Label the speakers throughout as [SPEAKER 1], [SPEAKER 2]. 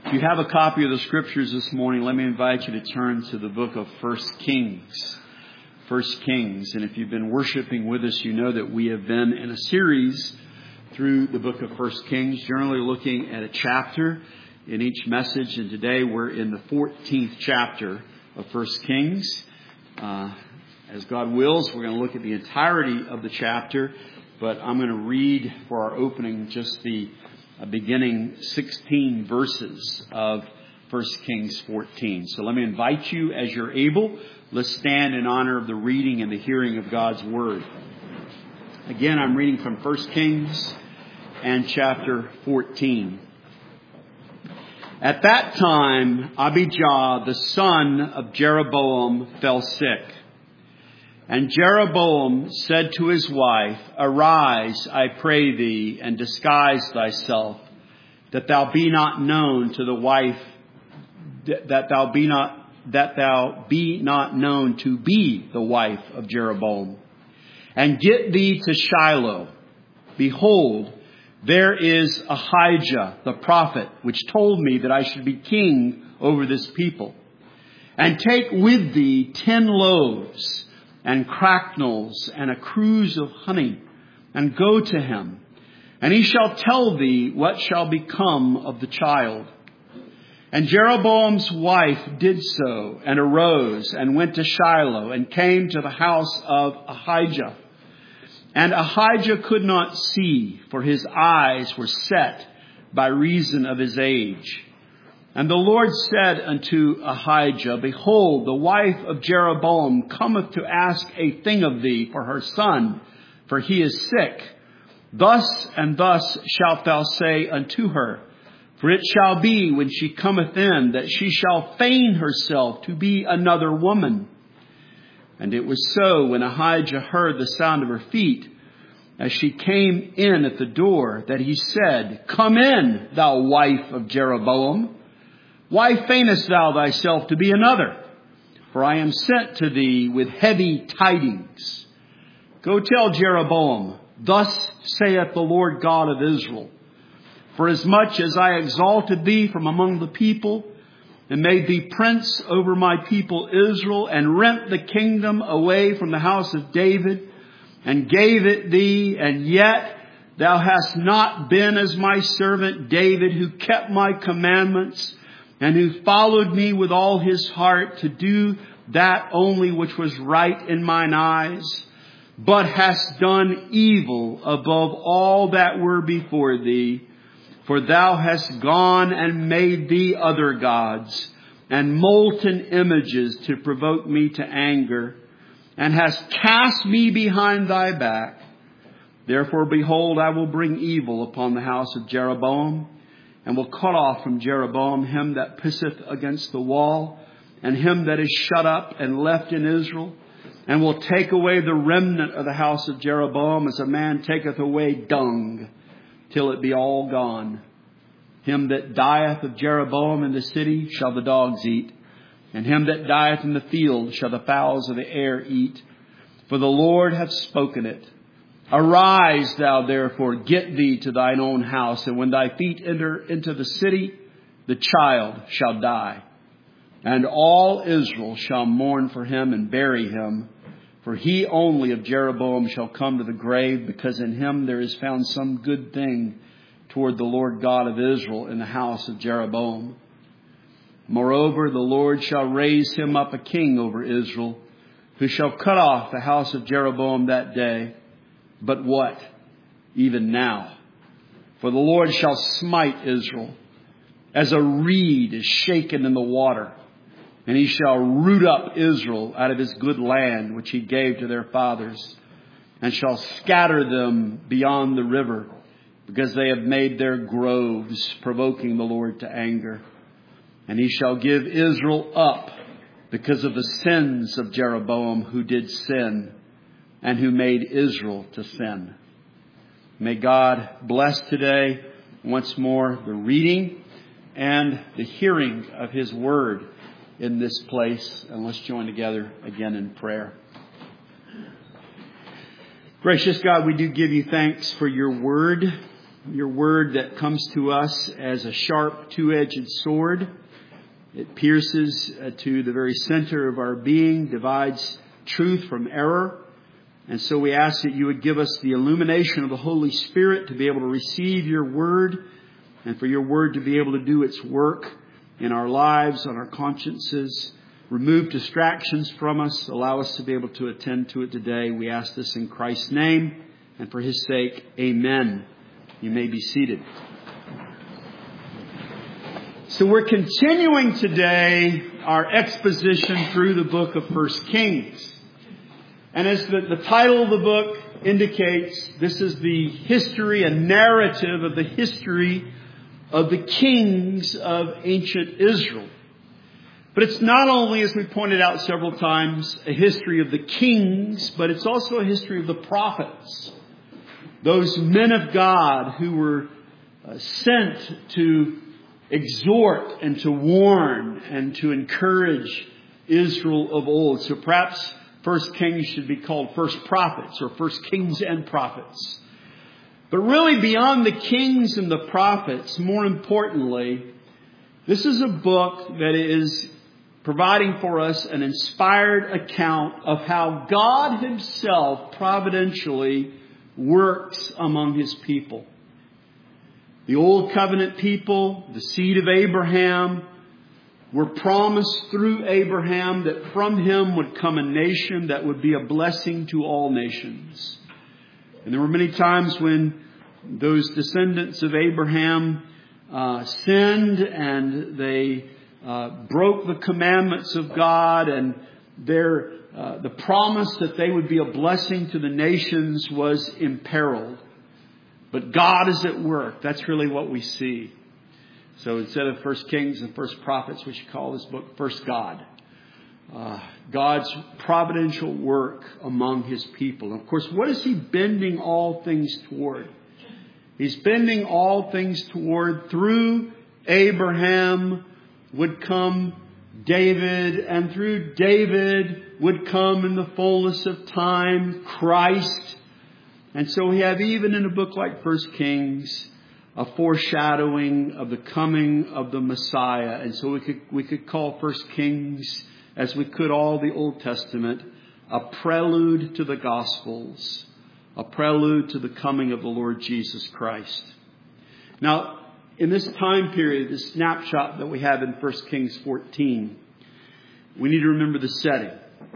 [SPEAKER 1] If you have a copy of the Scriptures this morning, let me invite you to turn to the book of 1 Kings. 1 Kings. And if you've been worshiping with us, you know that we have been in a series through the book of 1 Kings, generally looking at a chapter in each message. And today we're in the 14th chapter of 1 Kings. As God wills, we're going to look at the entirety of the chapter. But I'm going to read for our opening just the beginning 16 verses of 1 Kings 14. So let me invite you, as you're able, let's stand in honor of the reading and the hearing of God's Word. Again, I'm reading from 1 Kings and chapter 14. At that time, Abijah, the son of Jeroboam, fell sick. And Jeroboam said to his wife, "Arise, I pray thee, and disguise thyself, that thou be not known to the wife, that thou be not known to be the wife of Jeroboam. And get thee to Shiloh. Behold, there is Ahijah the prophet, which told me that I should be king over this people. And take with thee 10 loaves, and cracknels, and a cruse of honey, and go to him. And he shall tell thee what shall become of the child." And Jeroboam's wife did so, and arose, and went to Shiloh, and came to the house of Ahijah. And Ahijah could not see, for his eyes were set by reason of his age. And the Lord said unto Ahijah, "Behold, the wife of Jeroboam cometh to ask a thing of thee for her son, for he is sick. Thus and thus shalt thou say unto her, for it shall be when she cometh in, that she shall feign herself to be another woman." And it was so, when Ahijah heard the sound of her feet, as she came in at the door, that he said, "Come in, thou wife of Jeroboam. Why feignest thou thyself to be another? For I am sent to thee with heavy tidings. Go tell Jeroboam, thus saith the Lord God of Israel, forasmuch as I exalted thee from among the people, and made thee prince over my people Israel, and rent the kingdom away from the house of David, and gave it thee, and yet thou hast not been as my servant David, who kept my commandments, and who followed me with all his heart to do that only which was right in mine eyes, but hast done evil above all that were before thee. For thou hast gone and made thee other gods, and molten images to provoke me to anger, and hast cast me behind thy back. Therefore, behold, I will bring evil upon the house of Jeroboam, and will cut off from Jeroboam him that pisseth against the wall, and him that is shut up and left in Israel, and will take away the remnant of the house of Jeroboam, as a man taketh away dung, till it be all gone. Him that dieth of Jeroboam in the city shall the dogs eat, and him that dieth in the field shall the fowls of the air eat. For the Lord hath spoken it. Arise thou therefore, get thee to thine own house, and when thy feet enter into the city, the child shall die. And all Israel shall mourn for him and bury him. For he only of Jeroboam shall come to the grave, because in him there is found some good thing toward the Lord God of Israel in the house of Jeroboam. Moreover, the Lord shall raise him up a king over Israel, who shall cut off the house of Jeroboam that day. But what? Even now. For the Lord shall smite Israel, as a reed is shaken in the water. And he shall root up Israel out of his good land, which he gave to their fathers, and shall scatter them beyond the river, because they have made their groves, provoking the Lord to anger. And he shall give Israel up because of the sins of Jeroboam, who did sin, and who made Israel to sin. May God bless today once more the reading and the hearing of his word in this place. And let's join together again in prayer. Gracious God, we do give you thanks for your word. your word that comes to us as a sharp two-edged sword. It pierces to the very center of our being, divides truth from error. And so we ask that you would give us the illumination of the Holy Spirit to be able to receive your word and for your word to be able to do its work in our lives, on our consciences. Remove distractions from us. Allow us to be able to attend to it today. We ask this in Christ's name and for his sake. Amen. You may be seated. So we're continuing today our exposition through the book of 1 Kings. And as the title of the book indicates, this is the history, a narrative of the history of the kings of ancient Israel. But it's not only, as we pointed out several times, a history of the kings, but it's also a history of the prophets. Those men of God who were sent to exhort and to warn and to encourage Israel of old. So perhaps 1 Kings should be called First Prophets or 1 Kings and Prophets. But really beyond the kings and the prophets, more importantly, this is a book that is providing for us an inspired account of how God himself providentially works among his people. The old covenant people, the seed of Abraham, were promised through Abraham that from him would come a nation that would be a blessing to all nations. And there were many times when those descendants of Abraham sinned and they broke the commandments of God, and the promise that they would be a blessing to the nations was imperiled. But God is at work. That's really what we see. So instead of 1 Kings and 1 Prophets, we should call this book First God. God's providential work among his people. Of course, what is he bending all things toward? He's bending all things toward, through Abraham would come David, and through David would come in the fullness of time Christ. And so we have, even in a book like 1 Kings, a foreshadowing of the coming of the Messiah. And so we could call 1 Kings, as we could all the Old Testament, a prelude to the Gospels, a prelude to the coming of the Lord Jesus Christ. Now, in this time period, this snapshot that we have in 1 Kings 14, we need to remember the setting.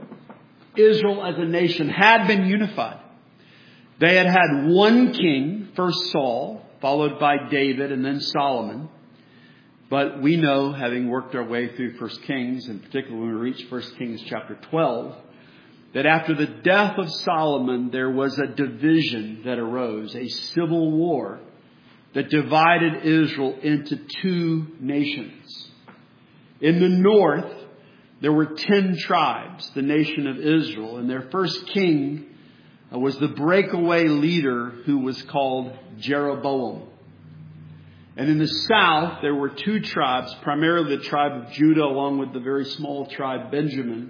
[SPEAKER 1] Israel as a nation had been unified. They had had one king, first Saul, followed by David and then Solomon. But we know, having worked our way through 1 Kings, and particularly when we reach 1 Kings chapter 12, that after the death of Solomon, there was a division that arose, a civil war that divided Israel into two nations. In the north, there were 10 tribes, the nation of Israel, and their first king was the breakaway leader who was called Jeroboam. And in the south, there were 2 tribes, primarily the tribe of Judah, along with the very small tribe Benjamin.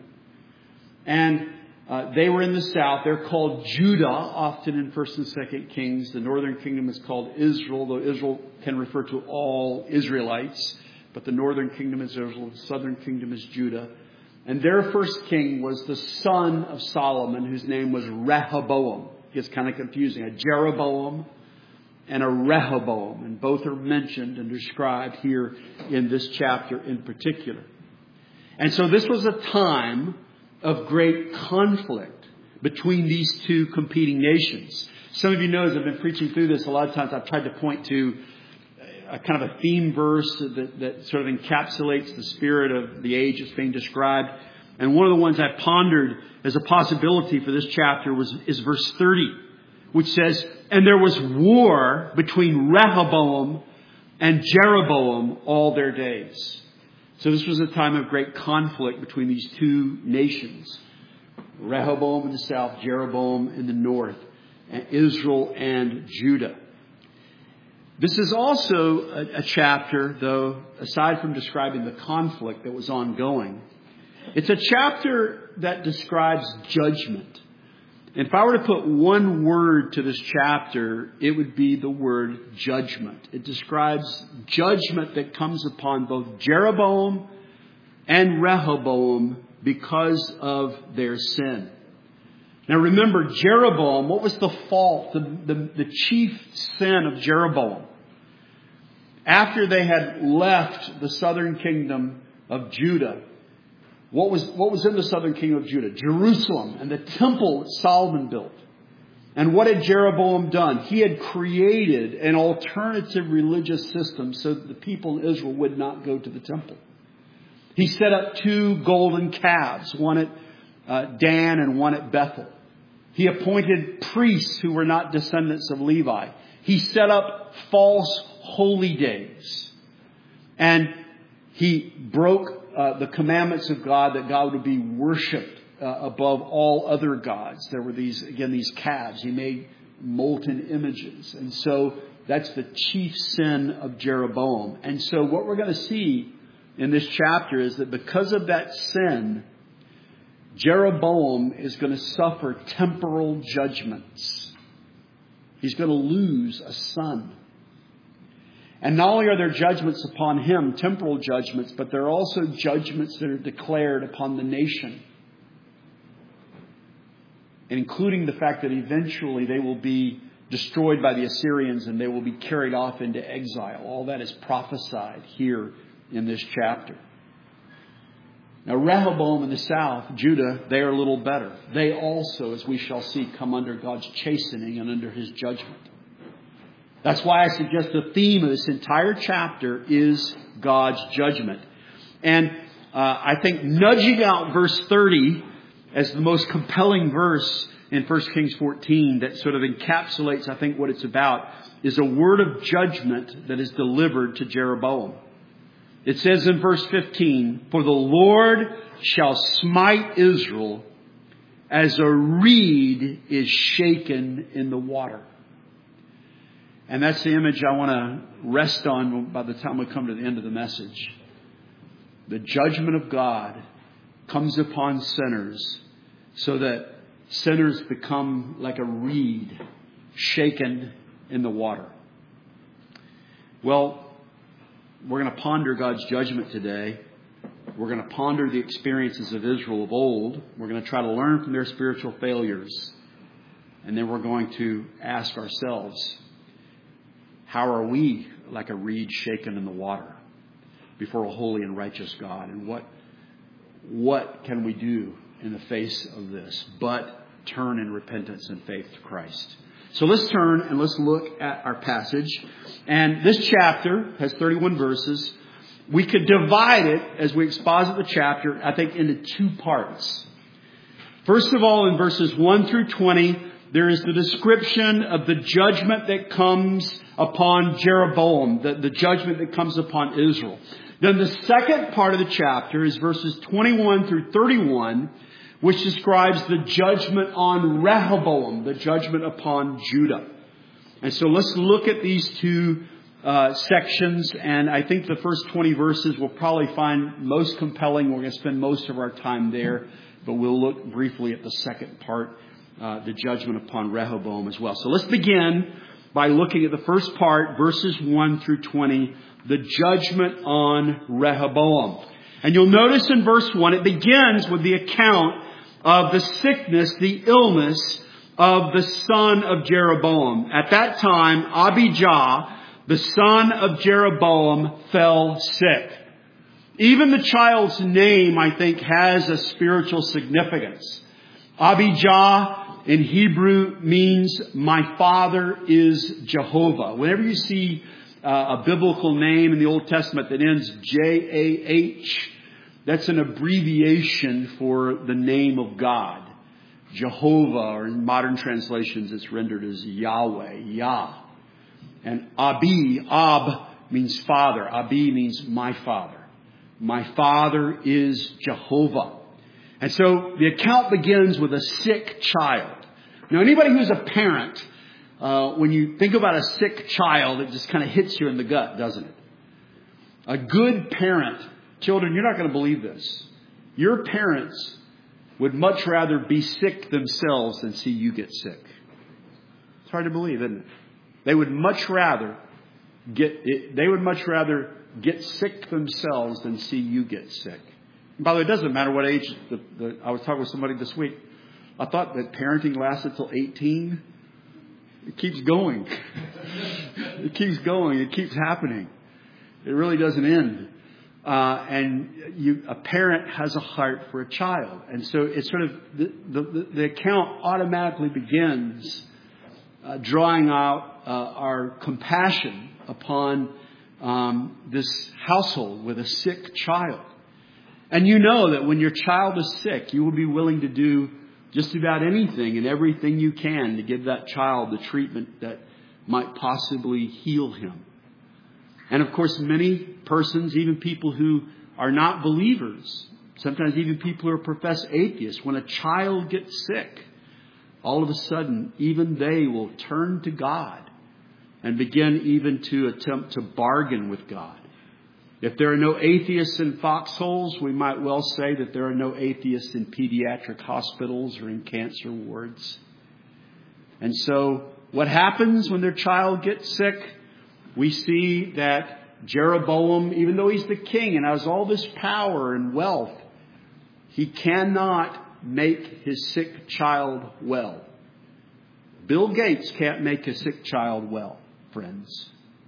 [SPEAKER 1] And they were in the south. They're called Judah, often in 1 and 2 Kings. The northern kingdom is called Israel, though Israel can refer to all Israelites. But the northern kingdom is Israel, the southern kingdom is Judah. And their first king was the son of Solomon, whose name was Rehoboam. It gets kind of confusing. A Jeroboam and a Rehoboam. And both are mentioned and described here in this chapter in particular. And so this was a time of great conflict between these two competing nations. Some of you know, as I've been preaching through this, a lot of times I've tried to point to a kind of a theme verse that sort of encapsulates the spirit of the age that's being described. And one of the ones I pondered as a possibility for this chapter is verse 30, which says, "And there was war between Rehoboam and Jeroboam all their days." So this was a time of great conflict between these two nations. Rehoboam in the south, Jeroboam in the north, and Israel and Judah. This is also a chapter, though, aside from describing the conflict that was ongoing, it's a chapter that describes judgment. And if I were to put one word to this chapter, it would be the word judgment. It describes judgment that comes upon both Jeroboam and Rehoboam because of their sin. Now remember, Jeroboam, what was the fault, the chief sin of Jeroboam? After they had left the southern kingdom of Judah, what was in the southern kingdom of Judah? Jerusalem and the temple that Solomon built. And what had Jeroboam done? He had created an alternative religious system so that the people in Israel would not go to the temple. He set up 2 golden calves, one at Dan and one at Bethel. He appointed priests who were not descendants of Levi. He set up false holy days. And he broke the commandments of God, that God would be worshipped above all other gods. There were these calves. He made molten images. And so that's the chief sin of Jeroboam. And so what we're going to see in this chapter is that because of that sin, Jeroboam is going to suffer temporal judgments. He's going to lose a son. And not only are there judgments upon him, temporal judgments, but there are also judgments that are declared upon the nation. Including the fact that eventually they will be destroyed by the Assyrians and they will be carried off into exile. All that is prophesied here in this chapter. Now Rehoboam in the south, Judah, they are a little better. They also, as we shall see, come under God's chastening and under His judgment. That's why I suggest the theme of this entire chapter is God's judgment. And I think nudging out verse 30 as the most compelling verse in 1 Kings 14 that sort of encapsulates, I think, what it's about, is a word of judgment that is delivered to Jeroboam. It says in verse 15, "For the Lord shall smite Israel as a reed is shaken in the water." And that's the image I want to rest on by the time we come to the end of the message. The judgment of God comes upon sinners so that sinners become like a reed shaken in the water. Well, we're going to ponder God's judgment today. We're going to ponder the experiences of Israel of old. We're going to try to learn from their spiritual failures. And then we're going to ask ourselves, how are we like a reed shaken in the water before a holy and righteous God? And what can we do in the face of this but turn in repentance and faith to Christ? So let's turn and let's look at our passage. And this chapter has 31 verses. We could divide it, as we exposit the chapter, I think, into 2 parts. First of all, in verses 1 through 20, there is the description of the judgment that comes upon Jeroboam, the judgment that comes upon Israel. Then the second part of the chapter is verses 21 through 31, which describes the judgment on Rehoboam, the judgment upon Judah. And so let's look at these 2 sections, and I think the first 20 verses we'll probably find most compelling. We're going to spend most of our time there, but we'll look briefly at the second part, the judgment upon Rehoboam as well. So let's begin by looking at the first part, verses 1 through 20, the judgment on Rehoboam. And you'll notice in verse 1, it begins with the account of the sickness, the illness of the son of Jeroboam. At that time, Abijah, the son of Jeroboam, fell sick. Even the child's name, I think, has a spiritual significance. Abijah in Hebrew means "my father is Jehovah." Whenever you see a biblical name in the Old Testament that ends J-A-H, that's an abbreviation for the name of God. Jehovah, or in modern translations, it's rendered as Yahweh, Yah. And Ab means father. Abi means my father. My father is Jehovah. And so the account begins with a sick child. Now, anybody who's a parent, when you think about a sick child, it just kind of hits you in the gut, doesn't it? A good parent, children, you're not going to believe this. Your parents would much rather be sick themselves than see you get sick. It's hard to believe, isn't it? They would much rather get sick themselves than see you get sick. And by the way, it doesn't matter what age. I was talking with somebody this week. I thought that parenting lasted till 18. It keeps going. It keeps going. It keeps happening. It really doesn't end. And a parent has a heart for a child. And so it's sort of, the account automatically begins drawing out our compassion upon this household with a sick child. And you know that when your child is sick, you will be willing to do just about anything and everything you can to give that child the treatment that might possibly heal him. And of course, many persons, even people who are not believers, sometimes even people who are professed atheists, when a child gets sick, all of a sudden, even they will turn to God and begin even to attempt to bargain with God. If there are no atheists in foxholes, we might well say that there are no atheists in pediatric hospitals or in cancer wards. And so what happens when their child gets sick? We see that Jeroboam, even though he's the king and has all this power and wealth, he cannot make his sick child well. Bill Gates can't make a sick child well, friends.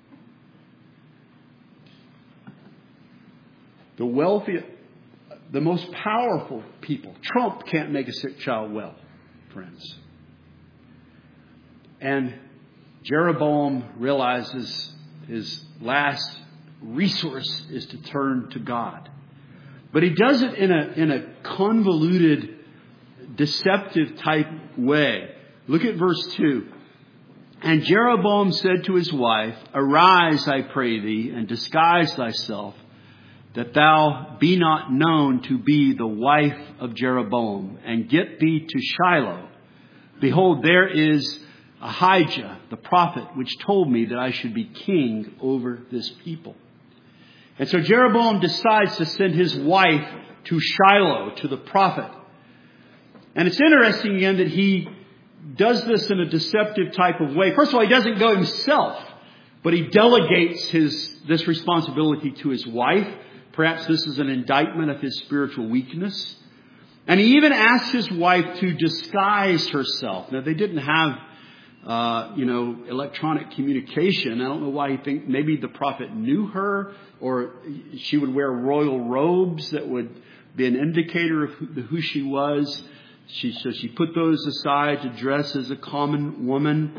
[SPEAKER 1] The wealthy, the most powerful people, Trump can't make a sick child well, friends. And Jeroboam realizes his last resource is to turn to God. But he does it in a convoluted, deceptive type way. Look at verse 2. And Jeroboam said to his wife, "Arise, I pray thee, and disguise thyself, that thou be not known to be the wife of Jeroboam, and get thee to Shiloh. Behold, there is Ahijah, the prophet, which told me that I should be king over this people." And so Jeroboam decides to send his wife to Shiloh, to the prophet. And it's interesting again that he does this in a deceptive type of way. First of all, he doesn't go himself, but he delegates this responsibility to his wife. Perhaps this is an indictment of his spiritual weakness. And he even asks his wife to disguise herself. Now, they didn't have, electronic communication. I don't know why he thinks maybe the prophet knew her, or she would wear royal robes that would be an indicator of who she was. So she put those aside to dress as a common woman.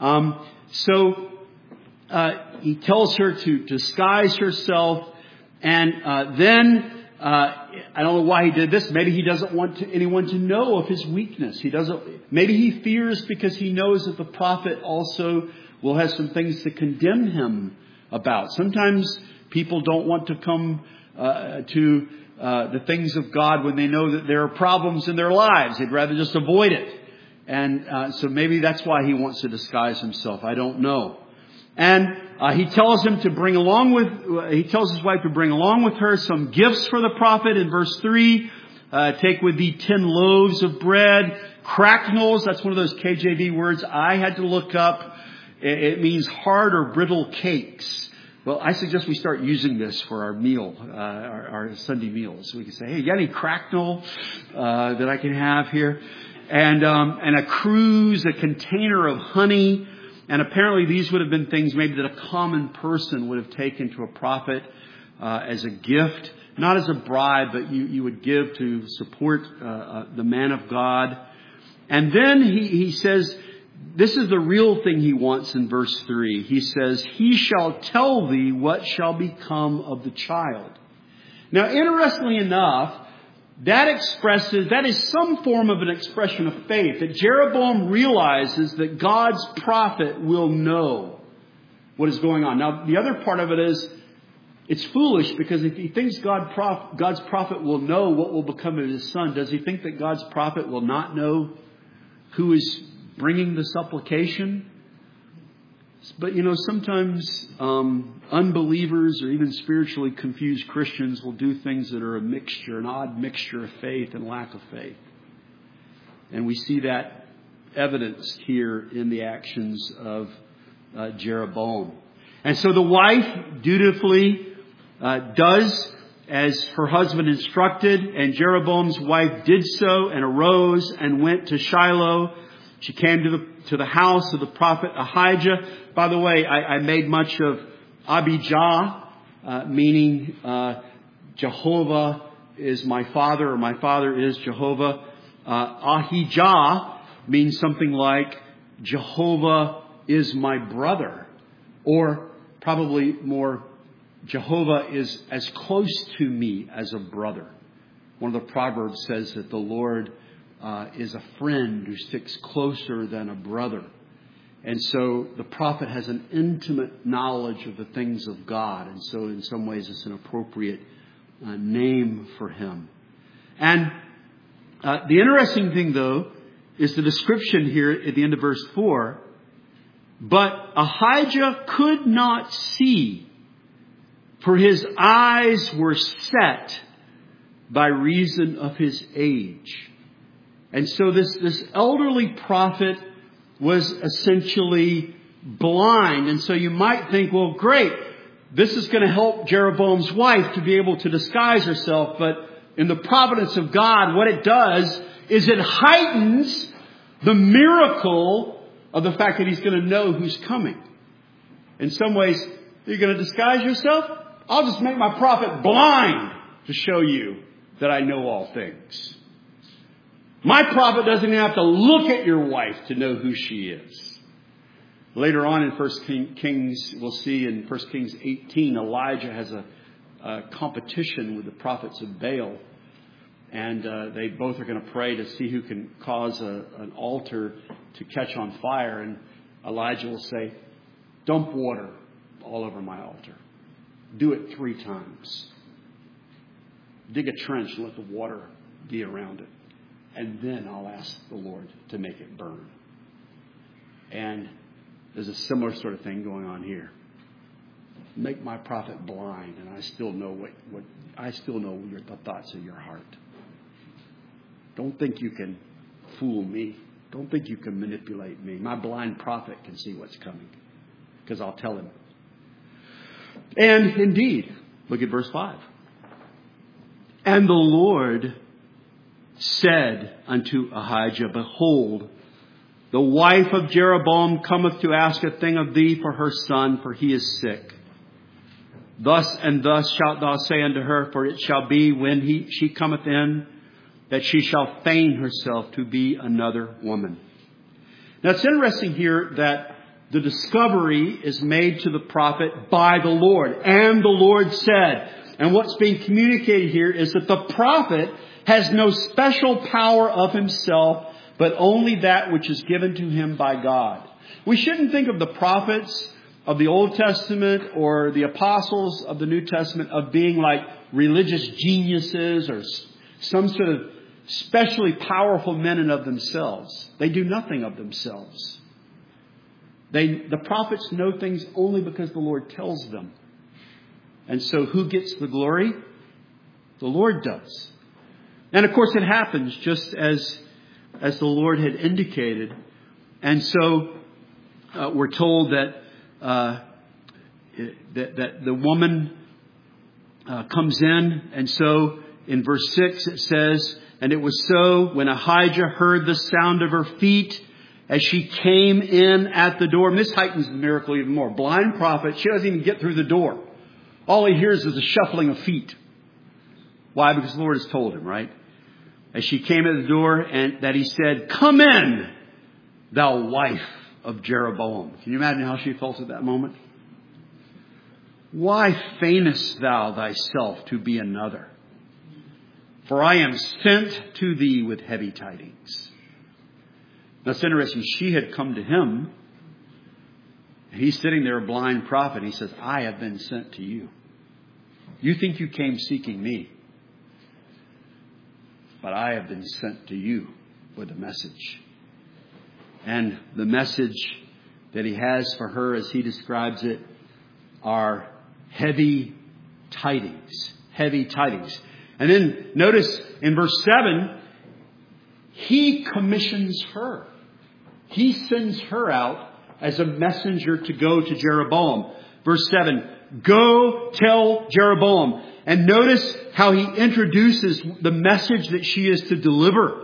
[SPEAKER 1] He tells her to disguise herself. And then, I don't know why he did this. Maybe he doesn't want anyone to know of his weakness. Maybe he fears because he knows that the prophet also will have some things to condemn him about. Sometimes people don't want to come to the things of God when they know that there are problems in their lives. They'd rather just avoid it. And so maybe that's why he wants to disguise himself. I don't know. And he tells his wife to bring along with her some gifts for the prophet in verse 3. Take with thee 10 loaves of bread, cracknels. That's one of those KJV words I had to look up. It means hard or brittle cakes. Well, I suggest we start using this for our meal, our Sunday meals. We can say, "Hey, you got any cracknel that I can have here?" And a cruse, a container of honey. And apparently these would have been things maybe that a common person would have taken to a prophet as a gift. Not as a bribe, but you would give to support the man of God. And then he says, this is the real thing he wants in verse 3. He says, "He shall tell thee what shall become of the child." Now, interestingly enough, that is some form of an expression of faith, that Jeroboam realizes that God's prophet will know what is going on. Now, the other part of it is, it's foolish, because if he thinks God's prophet will know what will become of his son, does he think that God's prophet will not know who is bringing the supplication? But, sometimes unbelievers or even spiritually confused Christians will do things that are an odd mixture of faith and lack of faith. And we see that evidenced here in the actions of Jeroboam. And so the wife dutifully does as her husband instructed, and Jeroboam's wife did so and arose and went to Shiloh. She came to the house of the prophet Ahijah. By the way, I made much of Abijah, meaning Jehovah is my father, or my father is Jehovah. Ahijah means something like Jehovah is my brother, or probably more, Jehovah is as close to me as a brother. One of the Proverbs says that the Lord is a friend who sticks closer than a brother. And so the prophet has an intimate knowledge of the things of God. And so in some ways it's an appropriate name for him. And the interesting thing, though, is the description here at the end of verse 4. But Ahijah could not see, for his eyes were set by reason of his age. And so this elderly prophet was essentially blind. And so you might think, well, great, this is going to help Jeroboam's wife to be able to disguise herself. But in the providence of God, what it does is it heightens the miracle of the fact that he's going to know who's coming. In some ways, you're going to disguise yourself? I'll just make my prophet blind to show you that I know all things. My prophet doesn't even have to look at your wife to know who she is. Later on in 1 Kings, we'll see in 1 Kings 18, Elijah has a competition with the prophets of Baal. And they both are going to pray to see who can cause an altar to catch on fire. And Elijah will say, dump water all over my altar. Do it 3 times. Dig a trench and let the water be around it. And then I'll ask the Lord to make it burn. And there's a similar sort of thing going on here. Make my prophet blind, and I still know the thoughts of your heart. Don't think you can fool me. Don't think you can manipulate me. My blind prophet can see what's coming, because I'll tell him. And indeed, look at verse 5. And the Lord said unto Ahijah, behold, the wife of Jeroboam cometh to ask a thing of thee for her son, for he is sick. Thus and thus shalt thou say unto her, for it shall be when she cometh in, that she shall feign herself to be another woman. Now it's interesting here that the discovery is made to the prophet by the Lord. And the Lord said. And what's being communicated here is that the prophet has no special power of himself, but only that which is given to him by God. We shouldn't think of the prophets of the Old Testament or the apostles of the New Testament of being like religious geniuses or some sort of specially powerful men in of themselves. They do nothing of themselves. The prophets know things only because the Lord tells them. And so who gets the glory? The Lord does. And of course it happens just as the Lord had indicated. And so we're told that the woman comes in. And so in verse 6 it says, and it was so when Ahijah heard the sound of her feet as she came in at the door. And this heightens the miracle even more. Blind prophet, she doesn't even get through the door. All he hears is the shuffling of feet. Why? Because the Lord has told him, right? As she came at the door, and that he said, come in, thou wife of Jeroboam. Can you imagine how she felt at that moment? Why feignest thou thyself to be another? For I am sent to thee with heavy tidings. Now it's interesting. She had come to him. And he's sitting there, a blind prophet. He says, I have been sent to you. You think you came seeking me. But I have been sent to you with a message. And the message that he has for her, as he describes it, are heavy tidings. Heavy tidings. And then notice in verse 7, He commissions her. He sends her out as a messenger to go to Jeroboam. Verse 7, go tell Jeroboam. And notice how he introduces the message that she is to deliver.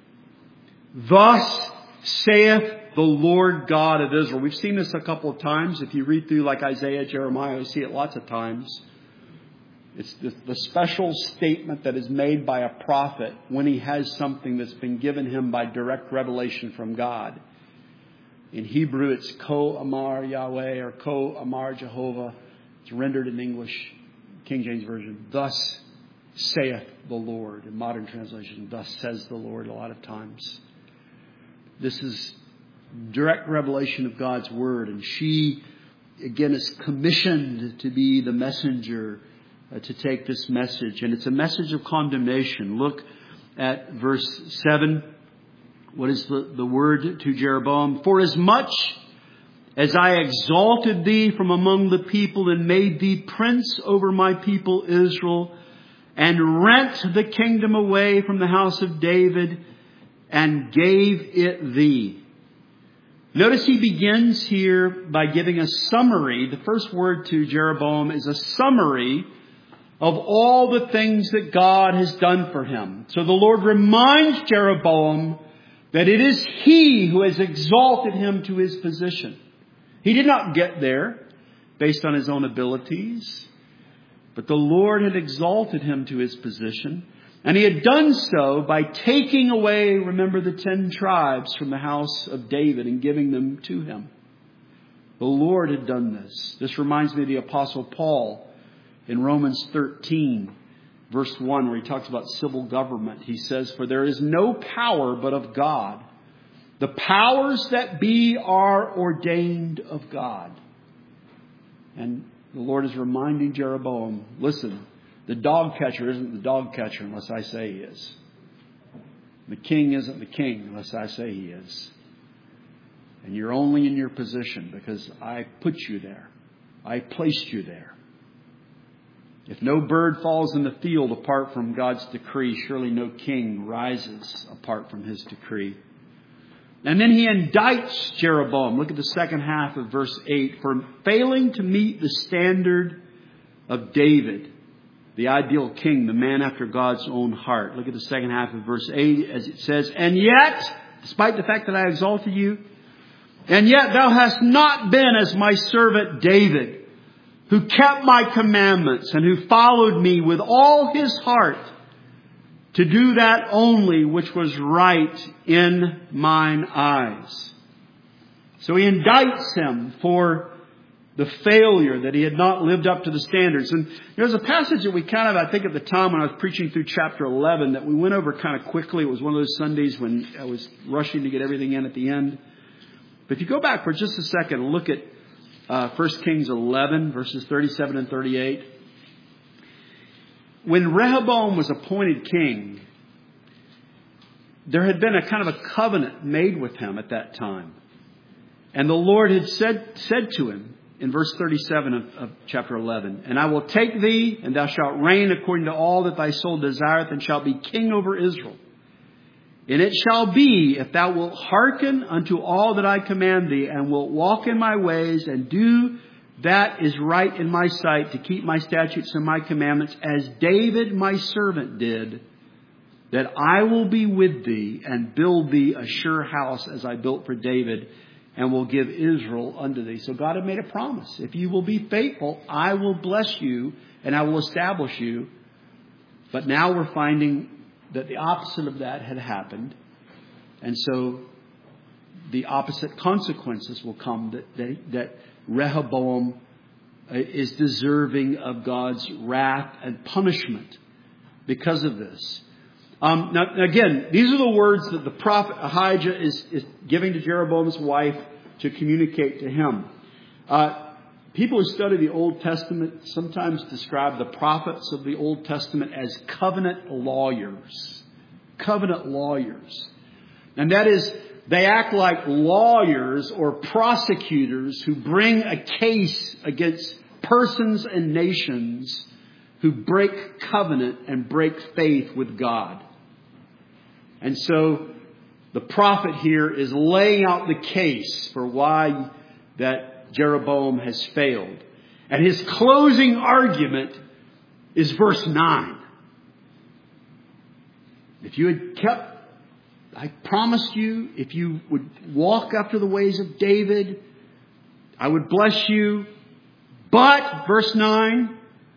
[SPEAKER 1] Thus saith the Lord God of Israel. We've seen this a couple of times. If you read through like Isaiah, Jeremiah, you see it lots of times. It's the special statement that is made by a prophet when he has something that's been given him by direct revelation from God. In Hebrew, it's Ko-Amar Yahweh or Ko-Amar Jehovah. It's rendered in English, King James Version. Thus saith the Lord. In modern translation, thus says the Lord a lot of times. This is direct revelation of God's Word. And she, again, is commissioned to be the messenger to take this message. And it's a message of condemnation. Look at verse 7. What is the word to Jeroboam? For as much as I exalted thee from among the people and made thee prince over my people Israel, and rent the kingdom away from the house of David and gave it thee. Notice he begins here by giving a summary. The first word to Jeroboam is a summary of all the things that God has done for him. So the Lord reminds Jeroboam that it is He who has exalted him to his position. He did not get there based on his own abilities, but the Lord had exalted him to his position. And He had done so by taking away, remember, the 10 tribes from the house of David and giving them to him. The Lord had done this. This reminds me of the Apostle Paul in Romans 13. Verse 1, where he talks about civil government. He says, for there is no power but of God. The powers that be are ordained of God. And the Lord is reminding Jeroboam, listen, the dog catcher isn't the dog catcher unless I say he is. The king isn't the king unless I say he is. And you're only in your position because I put you there. I placed you there. If no bird falls in the field apart from God's decree, surely no king rises apart from His decree. And then he indicts Jeroboam. Look at the second half of verse 8. For failing to meet the standard of David, the ideal king, the man after God's own heart. Look at the second half of verse 8 as it says, and yet, despite the fact that I exalted you, and yet thou hast not been as my servant David, who kept my commandments and who followed me with all his heart to do that only which was right in mine eyes. So he indicts him for the failure that he had not lived up to the standards. And there's a passage that we kind of, I think at the time when I was preaching through chapter 11, that we went over kind of quickly. It was one of those Sundays when I was rushing to get everything in at the end. But if you go back for just a second and look at 1 Kings 11, verses 37 and 38. When Rehoboam was appointed king, there had been a kind of a covenant made with him at that time. And the Lord had said to him in verse 37 of chapter 11, and I will take thee, and thou shalt reign according to all that thy soul desireth, and shalt be king over Israel. And it shall be, if thou wilt hearken unto all that I command thee, and wilt walk in my ways, and do that is right in my sight, to keep my statutes and my commandments, as David my servant did, that I will be with thee, and build thee a sure house, as I built for David, and will give Israel unto thee. So God had made a promise. If you will be faithful, I will bless you, and I will establish you. But now we're finding that the opposite of that had happened. And so the opposite consequences will come, that Rehoboam is deserving of God's wrath and punishment because of this. Now, again, these are the words that the prophet Ahijah is giving to Jeroboam's wife to communicate to him. People who study the Old Testament sometimes describe the prophets of the Old Testament as covenant lawyers. Covenant lawyers. And that is, they act like lawyers or prosecutors who bring a case against persons and nations who break covenant and break faith with God. And so The prophet here is laying out the case for why that Jeroboam has failed. And his closing argument is verse 9. If you had kept, I promised you, if you would walk after the ways of David, I would bless you. But, verse 9,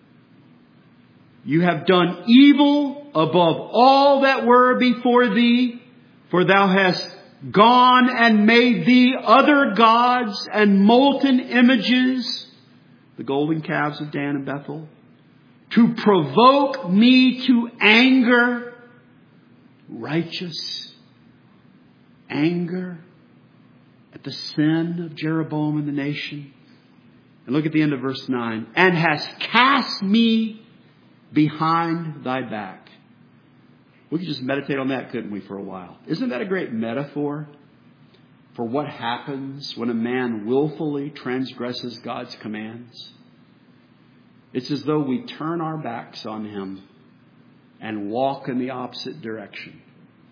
[SPEAKER 1] you have done evil above all that were before thee, for thou hast gone and made thee other gods and molten images, the golden calves of Dan and Bethel, to provoke me to anger. Righteous anger at the sin of Jeroboam and the nation. And look at the end of verse 9. And hast cast me behind thy back. We could just meditate on that, couldn't we, for a while? Isn't that a great metaphor for what happens when a man willfully transgresses God's commands? It's as though we turn our backs on him and walk in the opposite direction.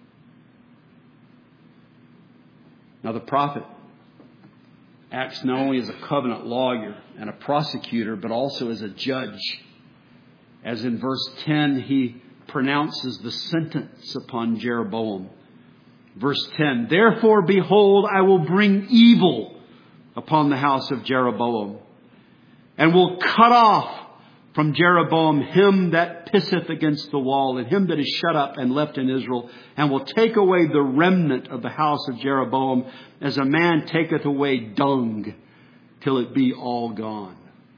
[SPEAKER 1] Now the prophet acts not only as a covenant lawyer and a prosecutor, but also as a judge. As in verse 10, he pronounces the sentence upon Jeroboam. Verse 10, therefore, behold, I will bring evil upon the house of Jeroboam, and will cut off from Jeroboam him that pisseth against the wall, and him that is shut up and left in Israel, and will take away the remnant of the house of Jeroboam, as a man taketh away dung, till it be all gone.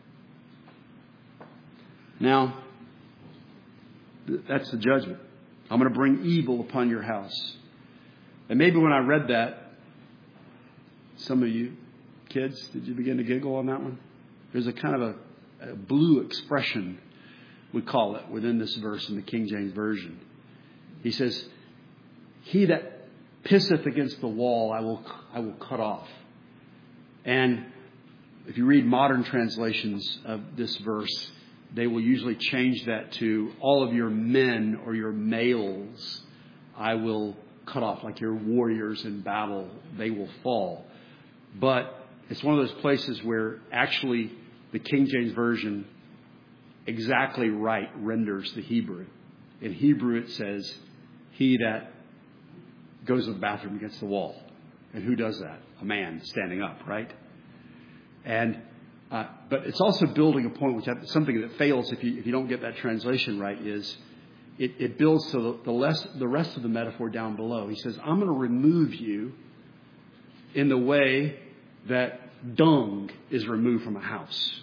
[SPEAKER 1] Now, that's the judgment. I'm going to bring evil upon your house. And maybe when I read that, some of you kids, did you begin to giggle on that one? There's a kind of a blue expression, we call it, within this verse in the King James Version. He says, he that pisseth against the wall, I will cut off. And if you read modern translations of this verse, they will usually change that to all of your men or your males I will cut off, like your warriors in battle, they will fall. But it's one of those places where actually the King James Version exactly right renders the Hebrew. In Hebrew it says, he that goes to the bathroom against the wall. And who does that? A man standing up, right? And but it's also building a point, which is something that fails if you don't get that translation right, is it builds to the rest of the metaphor down below. He says, I'm going to remove you in the way that dung is removed from a house.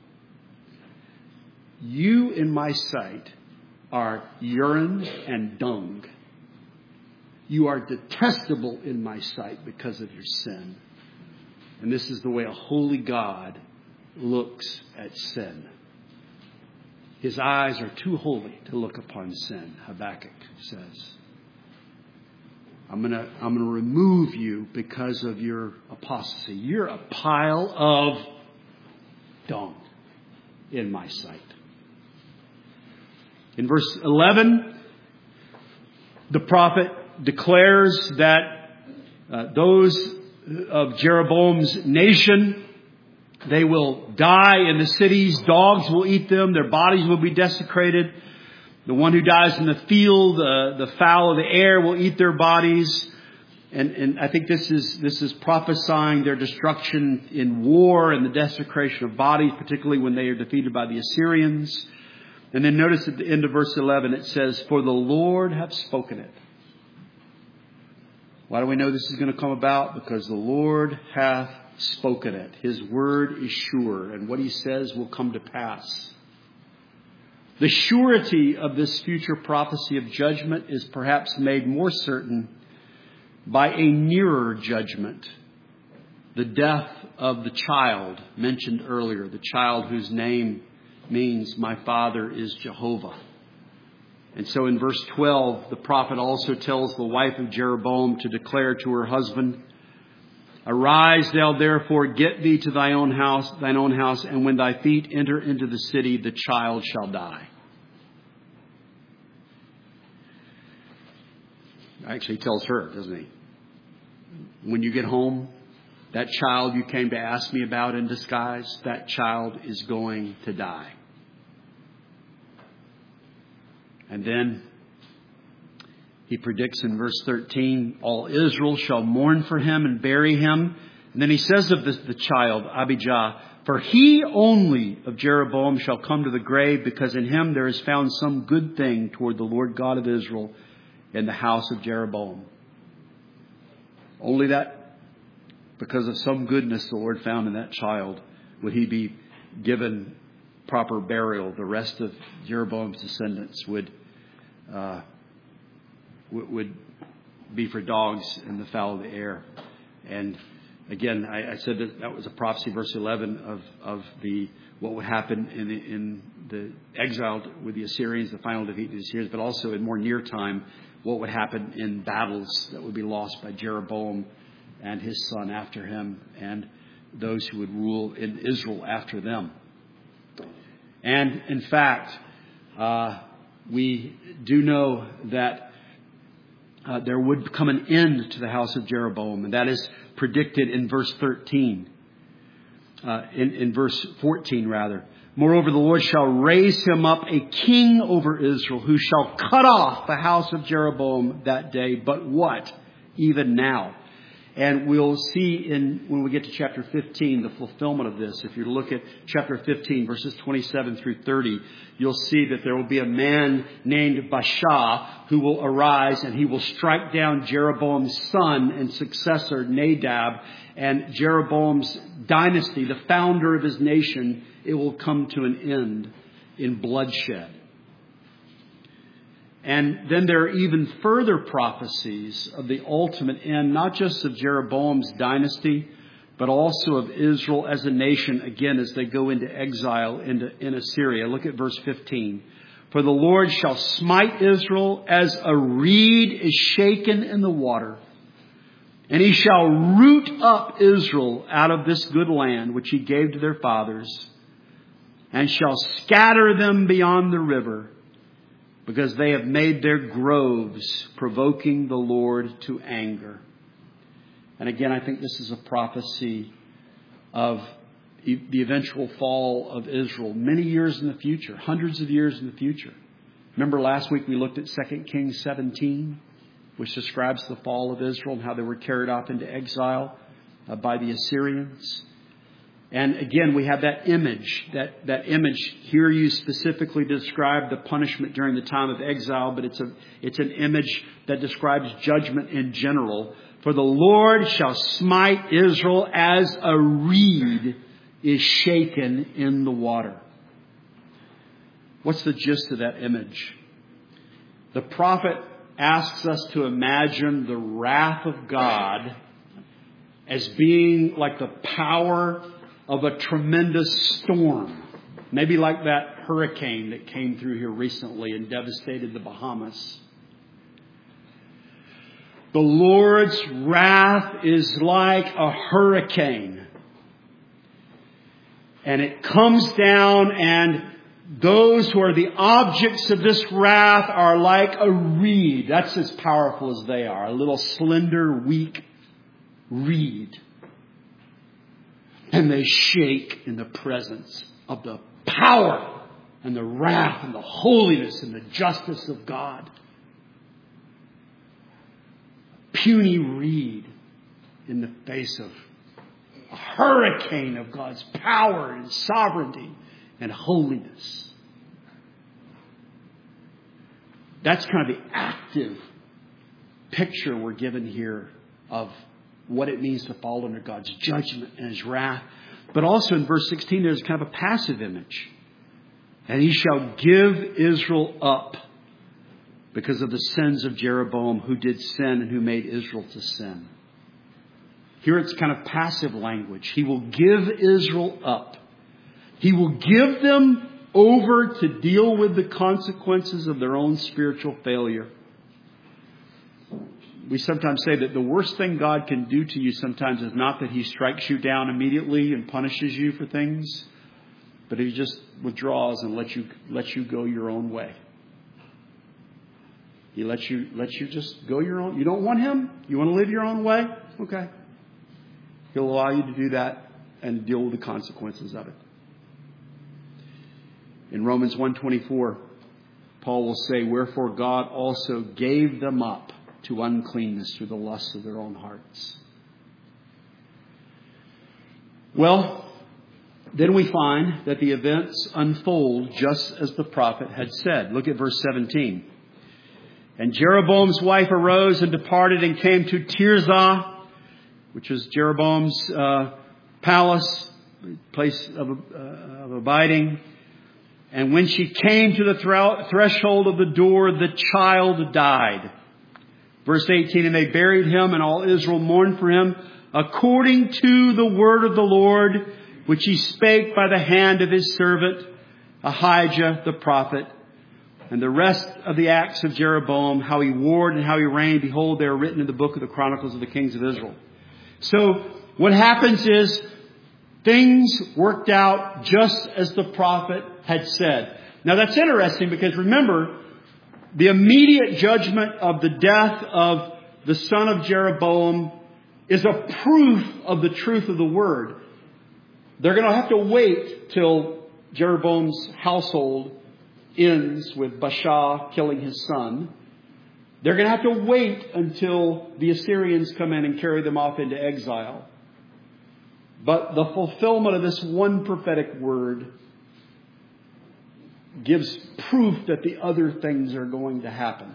[SPEAKER 1] You in my sight are urine and dung. You are detestable in my sight because of your sin. And this is the way a holy God looks at sin. His eyes are too holy to look upon sin, Habakkuk says. I'm gonna remove you because of your apostasy. You're a pile of dung in my sight. In verse 11, the prophet declares that those of Jeroboam's nation, they will die in the cities. Dogs will eat them. Their bodies will be desecrated. The one who dies in the field, the fowl of the air will eat their bodies. And I think this is prophesying their destruction in war and the desecration of bodies, particularly when they are defeated by the Assyrians. And then notice at the end of verse 11, it says, for the Lord hath spoken it. Why do we know this is going to come about? Because the Lord hath spoken it. His word is sure, and what he says will come to pass. The surety of this future prophecy of judgment is perhaps made more certain by a nearer judgment. The death of the child mentioned earlier, the child whose name means my Father is Jehovah. And so in verse 12, the prophet also tells the wife of Jeroboam to declare to her husband, arise thou therefore, get thee to thine own house, and when thy feet enter into the city, the child shall die. Actually, he tells her, doesn't he? when you get home, that child you came to ask me about in disguise, that child is going to die. And then he predicts in verse 13, all Israel shall mourn for him and bury him. And then he says of the child, Abijah, for he only of Jeroboam shall come to the grave, because in him there is found some good thing toward the Lord God of Israel in the house of Jeroboam. Only that, because of some goodness the Lord found in that child, would he be given proper burial. The rest of Jeroboam's descendants would be for dogs and the fowl of the air. And again, I said that was a prophecy, verse 11, of what would happen in the exile with the Assyrians, the final defeat of the Assyrians, but also in more near time, what would happen in battles that would be lost by Jeroboam and his son after him, and those who would rule in Israel after them. And in fact, we do know that there would come an end to the house of Jeroboam, and that is predicted in verse 13. In verse 14, rather. Moreover, the Lord shall raise him up a king over Israel, who shall cut off the house of Jeroboam that day. But what? Even now. And we'll see when we get to chapter 15, the fulfillment of this. If you look at chapter 15, verses 27 through 30, you'll see that there will be a man named Baasha who will arise, and he will strike down Jeroboam's son and successor Nadab, and Jeroboam's dynasty, the founder of his nation. It will come to an end in bloodshed. And then there are even further prophecies of the ultimate end, not just of Jeroboam's dynasty, but also of Israel as a nation, again, as they go into exile in Assyria. Look at verse 15. For the Lord shall smite Israel as a reed is shaken in the water, and he shall root up Israel out of this good land which he gave to their fathers, and shall scatter them beyond the river, because they have made their groves, provoking the Lord to anger. And again, I think this is a prophecy of the eventual fall of Israel many years in the future, hundreds of years in the future. Remember last week we looked at 2 Kings 17, which describes the fall of Israel and how they were carried off into exile by the Assyrians. And again, we have that image, that image here used specifically to describe the punishment during the time of exile, but it's an image that describes judgment in general. For the Lord shall smite Israel as a reed is shaken in the water. What's the gist of that image? The prophet asks us to imagine the wrath of God as being like the power of a tremendous storm. Maybe like that hurricane that came through here recently and devastated the Bahamas. The Lord's wrath is like a hurricane. And it comes down, and those who are the objects of this wrath are like a reed. That's as powerful as they are. A little slender, weak reed. And they shake in the presence of the power and the wrath and the holiness and the justice of God. Puny reed in the face of a hurricane of God's power and sovereignty and holiness. That's kind of the active picture we're given here of what it means to fall under God's judgment and His wrath. But also in verse 16, there's kind of a passive image. And he shall give Israel up because of the sins of Jeroboam, who did sin and who made Israel to sin. Here it's kind of passive language. He will give Israel up. He will give them over to deal with the consequences of their own spiritual failure. We sometimes say that the worst thing God can do to you sometimes is not that He strikes you down immediately and punishes you for things, but He just withdraws and lets you go your own way. He lets you just go your own. You don't want Him? You want to live your own way? Okay. He'll allow you to do that and deal with the consequences of it. In Romans 1:24, Paul will say, wherefore God also gave them up to uncleanness through the lusts of their own hearts. Well, then we find that the events unfold just as the prophet had said. Look at verse 17. And Jeroboam's wife arose and departed and came to Tirzah, which is Jeroboam's palace, place of abiding. And when she came to the threshold of the door, the child died. Verse 18, and they buried him, and all Israel mourned for him, according to the word of the Lord, which he spake by the hand of his servant Ahijah the prophet. And the rest of the acts of Jeroboam, how he warred and how he reigned, behold, they are written in the book of the Chronicles of the Kings of Israel. So what happens is things worked out just as the prophet had said. Now that's interesting because remember, the immediate judgment of the death of the son of Jeroboam is a proof of the truth of the word. They're going to have to wait till Jeroboam's household ends with Baasha killing his son. They're going to have to wait until the Assyrians come in and carry them off into exile. But the fulfillment of this one prophetic word gives proof that the other things are going to happen.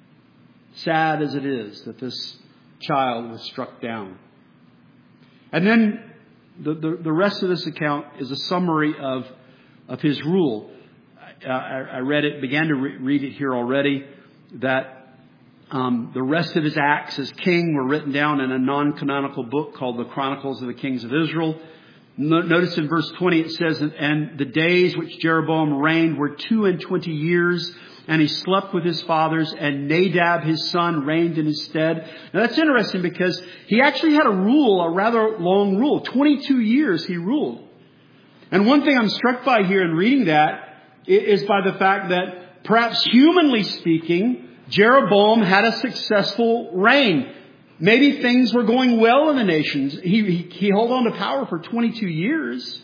[SPEAKER 1] Sad as it is that this child was struck down. And then the rest of this account is a summary of his rule. I read it, began to read it here already, that the rest of his acts as king were written down in a non-canonical book called the Chronicles of the Kings of Israel. Notice in verse 20 it says, and the days which Jeroboam reigned were 22 years, and he slept with his fathers, and Nadab his son reigned in his stead. Now that's interesting because he actually had a rather long rule. 22 years he ruled. And one thing I'm struck by here in reading that is by the fact that perhaps humanly speaking, Jeroboam had a successful reign. Maybe things were going well in the nations. He held on to power for 22 years.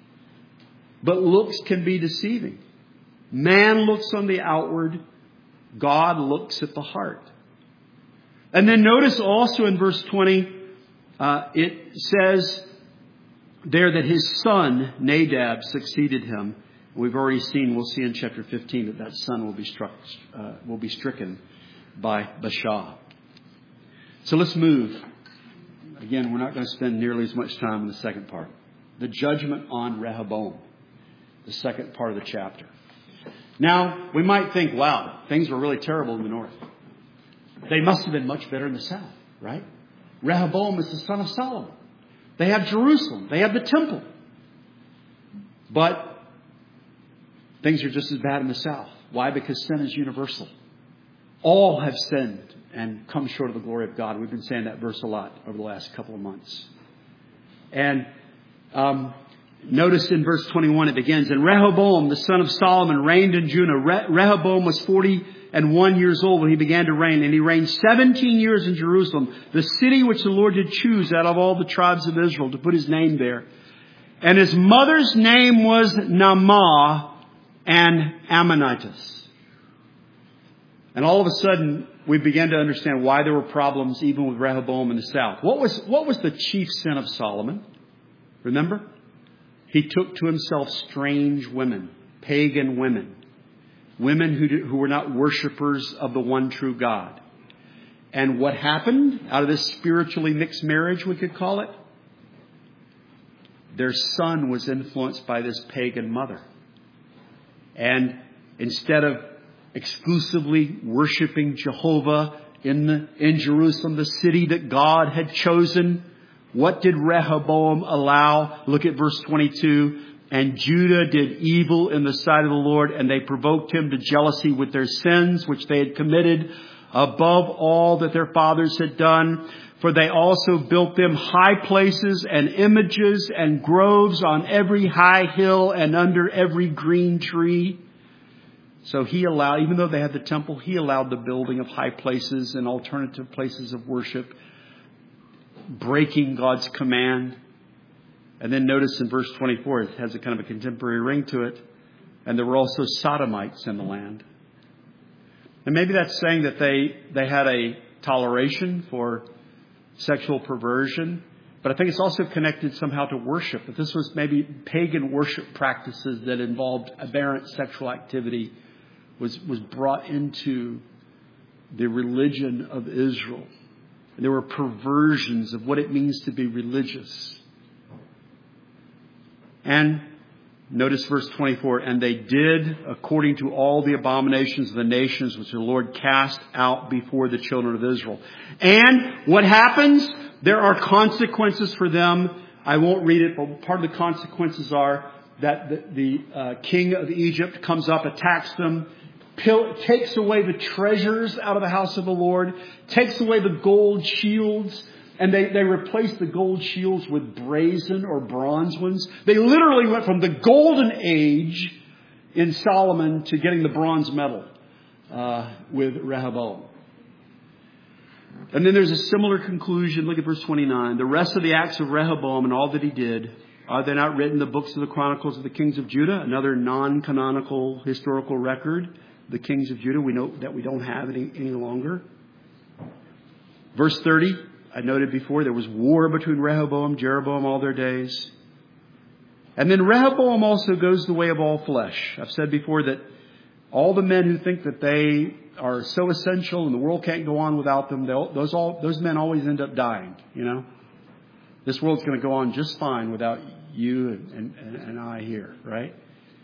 [SPEAKER 1] But looks can be deceiving. Man looks on the outward. God looks at the heart. And then notice also in verse 20, it says there that his son Nadab succeeded him. We've already seen, we'll see in chapter 15 that son will be stricken by Baasha. So let's move. Again, we're not going to spend nearly as much time in the second part. The judgment on Rehoboam. The second part of the chapter. Now, we might think, wow, things were really terrible in the north. They must have been much better in the south, right? Rehoboam is the son of Solomon. They have Jerusalem. They have the temple. But things are just as bad in the south. Why? Because sin is universal. All have sinned and come short of the glory of God. We've been saying that verse a lot over the last couple of months. And notice in verse 21 it begins, and Rehoboam, the son of Solomon, reigned in Judah. Rehoboam was 41 years old when he began to reign, and he reigned 17 years in Jerusalem, the city which the Lord did choose out of all the tribes of Israel to put his name there. And his mother's name was Naamah, and Ammonitis. And all of a sudden, we began to understand why there were problems even with Rehoboam in the south. What was the chief sin of Solomon? Remember? He took to himself strange women, pagan women who were not worshipers of the one true God. And what happened out of this spiritually mixed marriage, we could call it? Their son was influenced by this pagan mother. And instead of exclusively worshiping Jehovah in Jerusalem, the city that God had chosen, what did Rehoboam allow? Look at verse 22. And Judah did evil in the sight of the Lord, and they provoked him to jealousy with their sins, which they had committed above all that their fathers had done. For they also built them high places and images and groves on every high hill and under every green tree. So he allowed, even though they had the temple, he allowed the building of high places and alternative places of worship. breaking God's command. And then notice in verse 24, it has a kind of a contemporary ring to it. And there were also sodomites in the land. And maybe that's saying that they had a toleration for sexual perversion. But I think it's also connected somehow to worship. That this was maybe pagan worship practices that involved aberrant sexual activity was brought into the religion of Israel. And there were perversions of what it means to be religious. And notice verse 24, and they did according to all the abominations of the nations which the Lord cast out before the children of Israel. And what happens? There are consequences for them. I won't read it, but part of the consequences are that the king of Egypt comes up, attacks them, takes away the treasures out of the house of the Lord, takes away the gold shields, and they replace the gold shields with brazen or bronze ones. They literally went from the golden age in Solomon to getting the bronze medal with Rehoboam. And then there's a similar conclusion. Look at verse 29. The rest of the acts of Rehoboam and all that he did, are they not written in the books of the Chronicles of the Kings of Judah? Another non-canonical historical record. The Kings of Judah, we know that we don't have any longer. Verse 30, I noted before, there was war between Rehoboam, Jeroboam all their days. And then Rehoboam also goes the way of all flesh. I've said before that all the men who think that they are so essential and the world can't go on without them, those men always end up dying, you know. This world's going to go on just fine without you and I here, right?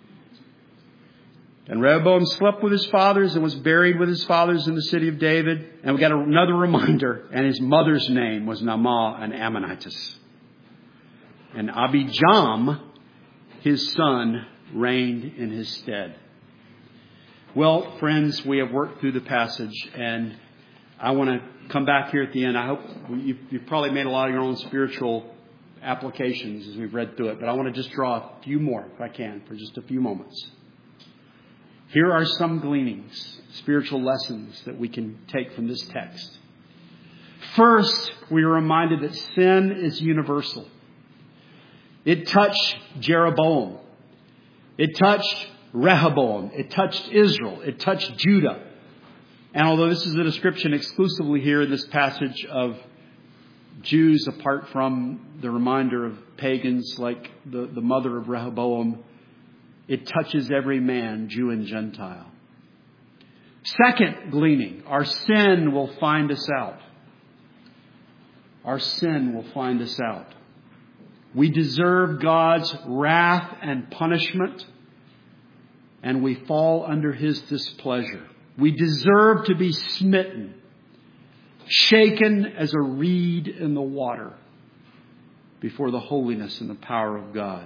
[SPEAKER 1] And Rehoboam slept with his fathers and was buried with his fathers in the city of David. And we got another reminder. And his mother's name was Naamah, an Ammonitess. And Abijam, his son, reigned in his stead. Well, friends, we have worked through the passage. And I want to come back here at the end. I hope you've probably made a lot of your own spiritual applications as we've read through it. But I want to just draw a few more, if I can, for just a few moments. Here are some gleanings, spiritual lessons that we can take from this text. First, we are reminded that sin is universal. It touched Jeroboam. It touched Rehoboam. It touched Israel. It touched Judah. And although this is a description exclusively here in this passage of Jews, apart from the reminder of pagans like the mother of Rehoboam, it touches every man, Jew and Gentile. Second gleaning, our sin will find us out. Our sin will find us out. We deserve God's wrath and punishment, and we fall under His displeasure. We deserve to be smitten, shaken as a reed in the water before the holiness and the power of God.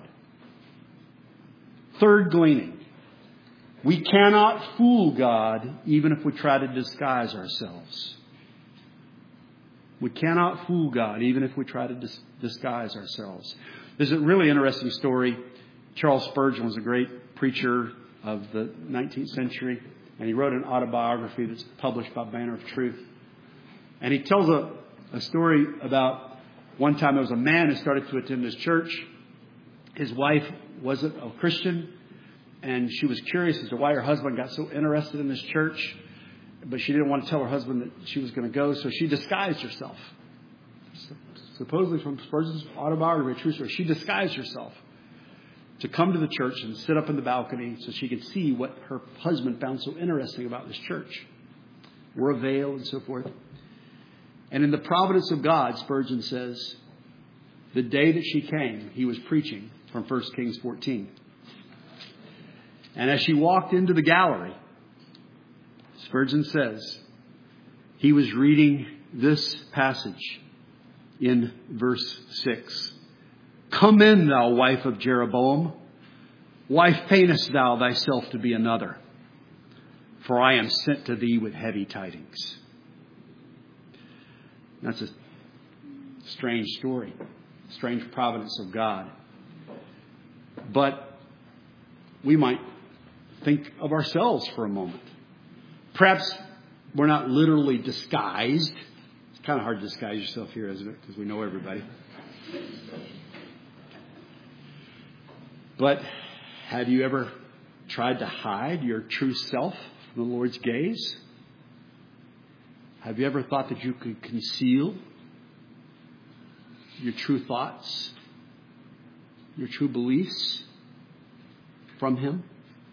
[SPEAKER 1] Third gleaning, we cannot fool God even if we try to disguise ourselves. We cannot fool God even if we try to disguise ourselves. There's a really interesting story. Charles Spurgeon was a great preacher of the 19th century, and he wrote an autobiography that's published by Banner of Truth. And he tells a story about one time there was a man who started to attend his church. His wife wasn't a Christian, and she was curious as to why her husband got so interested in this church, but she didn't want to tell her husband that she was going to go, so she disguised herself. Supposedly from Spurgeon's autobiography, true story, she disguised herself to come to the church and sit up in the balcony so she could see what her husband found so interesting about this church. Wore a veil and so forth. And in the providence of God, Spurgeon says, the day that she came, he was preaching from 1 Kings 14. And as she walked into the gallery, Spurgeon says, he was reading this passage in verse 6. Come in, thou wife of Jeroboam. Why feignest thou thyself to be another? For I am sent to thee with heavy tidings. That's a strange story. Strange providence of God. But we might think of ourselves for a moment. Perhaps we're not literally disguised kind of hard to disguise yourself here, isn't it? Because we know everybody. But have you ever tried to hide your true self from the Lord's gaze? Have you ever thought that you could conceal your true thoughts, your true beliefs from Him?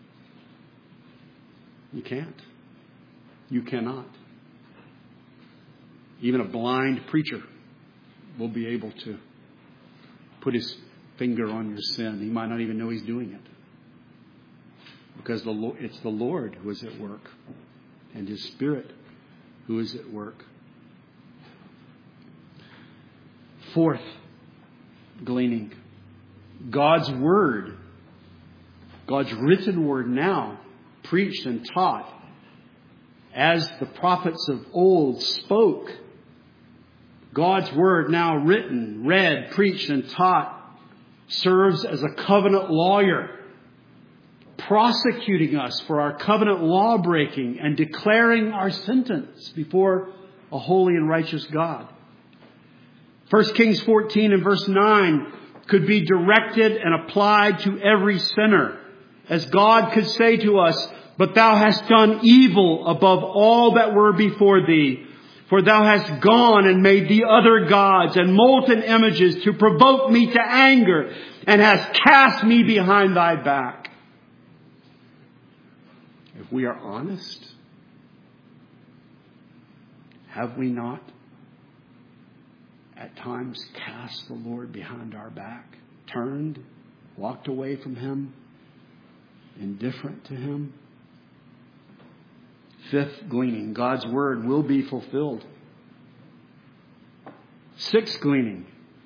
[SPEAKER 1] You can't. You cannot. Even a blind preacher will be able to put his finger on your sin. He might not even know he's doing it. Because it's the Lord who is at work. And His Spirit who is at work. Fourth gleaning. God's Word. God's written Word now. Preached and taught. As the prophets of old spoke. God's Word now written, read, preached, and taught serves as a covenant lawyer, prosecuting us for our covenant law breaking and declaring our sentence before a holy and righteous God. 1 Kings 14 and verse 9 could be directed and applied to every sinner, as God could say to us, "But thou hast done evil above all that were before thee. For thou hast gone and made thee other gods and molten images to provoke me to anger, and hast cast me behind thy back." If we are honest, have we not at times cast the Lord behind our back, turned, walked away from Him, indifferent to Him? Fifth gleaning, God's Word will be fulfilled. Sixth gleaning,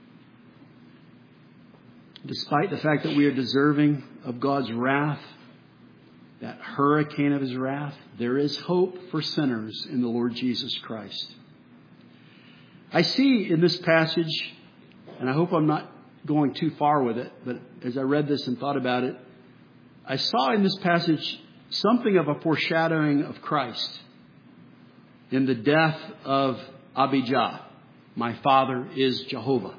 [SPEAKER 1] despite the fact that we are deserving of God's wrath, that hurricane of His wrath, there is hope for sinners in the Lord Jesus Christ. I see in this passage, and I hope I'm not going too far with it, but as I read this and thought about it, I saw in this passage something of a foreshadowing of Christ in the death of Abijah. My father is Jehovah.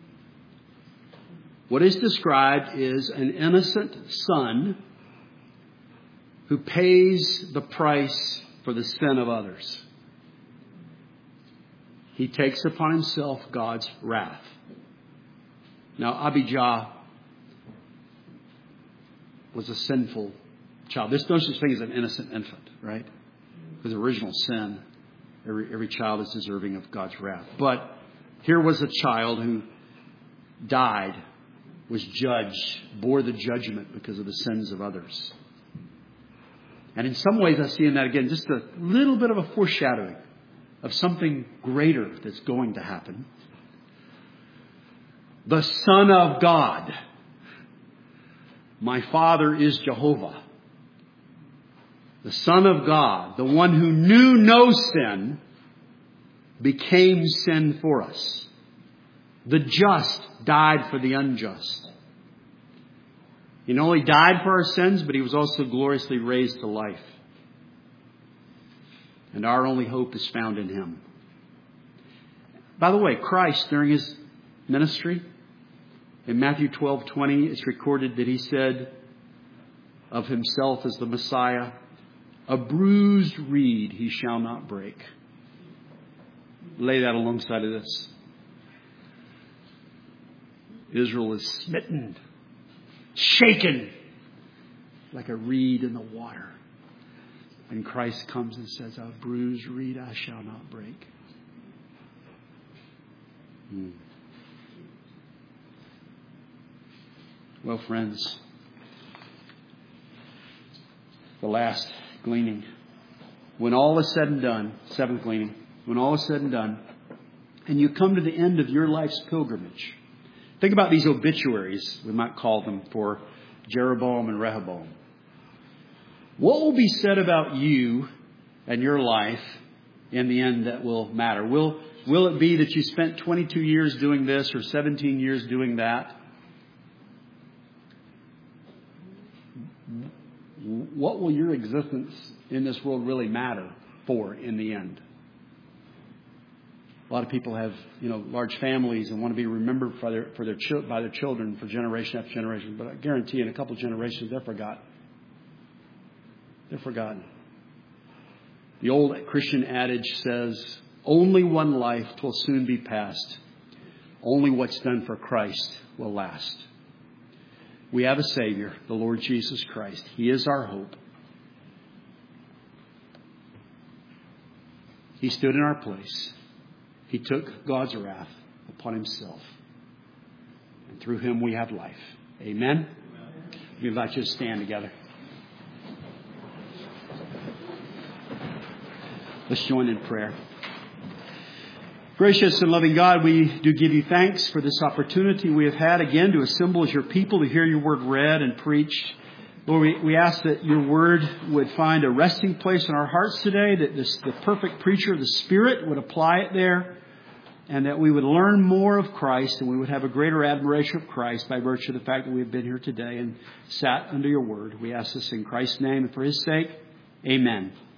[SPEAKER 1] What is described is an innocent son who pays the price for the sin of others. He takes upon himself God's wrath. Now, Abijah was a sinful child. There's no such thing as an innocent infant, right? Because original sin, every child is deserving of God's wrath. But here was a child who died, was judged, bore the judgment because of the sins of others. And in some ways I see in that again just a little bit of a foreshadowing of something greater that's going to happen. The Son of God. My Father is Jehovah. The Son of God, the one who knew no sin, became sin for us. The just died for the unjust. He not only died for our sins, but He was also gloriously raised to life. And our only hope is found in Him. By the way, Christ, during His ministry, in Matthew 12:20, it's recorded that He said of Himself as the Messiah, "A bruised reed He shall not break." Lay that alongside of this. Israel is smitten, shaken like a reed in the water. And Christ comes and says, "A bruised reed I shall not break." Well, friends, the last gleaning. When all is said and done, seventh gleaning, when all is said and done, and you come to the end of your life's pilgrimage, think about these obituaries, we might call them, for Jeroboam and Rehoboam. What will be said about you and your life in the end that will matter? Will it be that you spent 22 years doing this or 17 years doing that? What will your existence in this world really matter for in the end? A lot of people have, large families and want to be remembered by their children for generation after generation. But I guarantee in a couple of generations, they're forgotten. They're forgotten. The old Christian adage says, only one life will soon be past. Only what's done for Christ will last. We have a Savior, the Lord Jesus Christ. He is our hope. He stood in our place. He took God's wrath upon himself. And through him we have life. Amen? We invite you to stand together. Let's join in prayer. Gracious and loving God, we do give you thanks for this opportunity we have had again to assemble as your people to hear your word read and preached. Lord, we ask that your word would find a resting place in our hearts today, that the perfect preacher of the Spirit would apply it there, and that we would learn more of Christ and we would have a greater admiration of Christ by virtue of the fact that we have been here today and sat under your word. We ask this in Christ's name and for his sake. Amen.